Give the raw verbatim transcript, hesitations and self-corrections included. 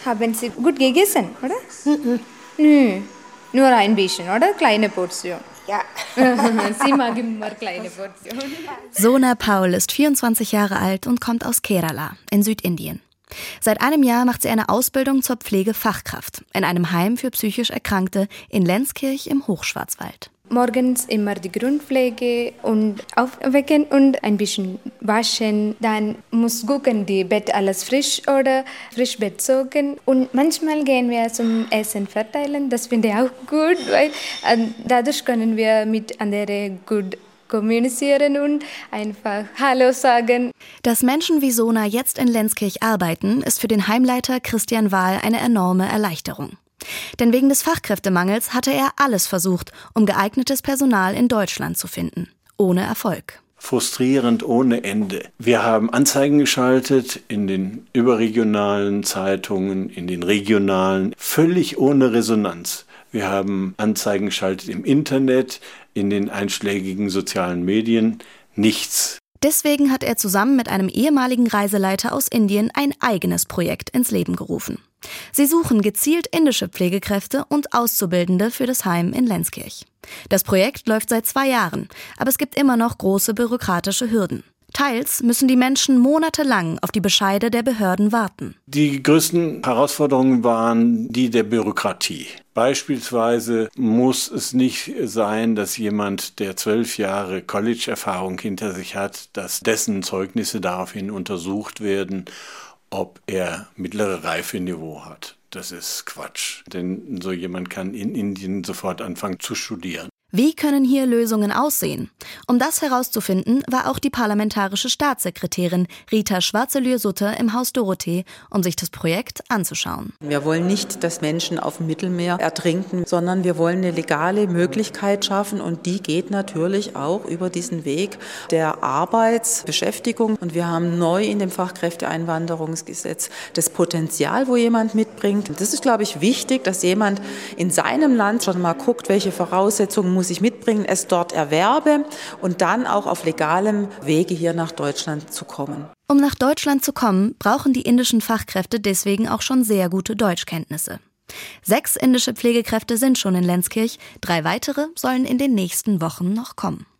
Haben Sie gut gegessen, oder? Mhm. Nö, nur ein bisschen, oder? Kleine Portion. Ja. Sie mag immer kleine Portionen. Sona Paul ist vierundzwanzig Jahre alt und kommt aus Kerala in Südindien. Seit einem Jahr macht sie eine Ausbildung zur Pflegefachkraft in einem Heim für psychisch Erkrankte in Lenzkirch im Hochschwarzwald. Morgens immer die Grundpflege und aufwecken und ein bisschen waschen. Dann muss gucken, die Bett alles frisch oder frisch bezogen. Und manchmal gehen wir zum Essen verteilen. Das finde ich auch gut, weil äh, dadurch können wir mit anderen gut kommunizieren und einfach Hallo sagen. Dass Menschen wie Sona jetzt in Lenzkirch arbeiten, ist für den Heimleiter Christian Wahl eine enorme Erleichterung. Denn wegen des Fachkräftemangels hatte er alles versucht, um geeignetes Personal in Deutschland zu finden. Ohne Erfolg. Frustrierend ohne Ende. Wir haben Anzeigen geschaltet in den überregionalen Zeitungen, in den regionalen, völlig ohne Resonanz. Wir haben Anzeigen geschaltet im Internet, in den einschlägigen sozialen Medien. Nichts. Deswegen hat er zusammen mit einem ehemaligen Reiseleiter aus Indien ein eigenes Projekt ins Leben gerufen. Sie suchen gezielt indische Pflegekräfte und Auszubildende für das Heim in Lenzkirch. Das Projekt läuft seit zwei Jahren, aber es gibt immer noch große bürokratische Hürden. Teils müssen die Menschen monatelang auf die Bescheide der Behörden warten. Die größten Herausforderungen waren die der Bürokratie. Beispielsweise muss es nicht sein, dass jemand, der zwölf Jahre College-Erfahrung hinter sich hat, dass dessen Zeugnisse daraufhin untersucht werden, ob er mittlere Reifeniveau hat. Das ist Quatsch, denn so jemand kann in Indien sofort anfangen zu studieren. Wie können hier Lösungen aussehen? Um das herauszufinden, war auch die parlamentarische Staatssekretärin Rita Schwarzelür-Sutter im Haus Dorothee, um sich das Projekt anzuschauen. Wir wollen nicht, dass Menschen auf dem Mittelmeer ertrinken, sondern wir wollen eine legale Möglichkeit schaffen und die geht natürlich auch über diesen Weg der Arbeitsbeschäftigung. Und wir haben neu in dem Fachkräfteeinwanderungsgesetz das Potenzial, wo jemand mitbringt. Und das ist, glaube ich, wichtig, dass jemand in seinem Land schon mal guckt, welche Voraussetzungen muss ich mitbringen, es dort erwerbe und dann auch auf legalem Wege hier nach Deutschland zu kommen. Um nach Deutschland zu kommen, brauchen die indischen Fachkräfte deswegen auch schon sehr gute Deutschkenntnisse. Sechs indische Pflegekräfte sind schon in Lenzkirch, drei weitere sollen in den nächsten Wochen noch kommen.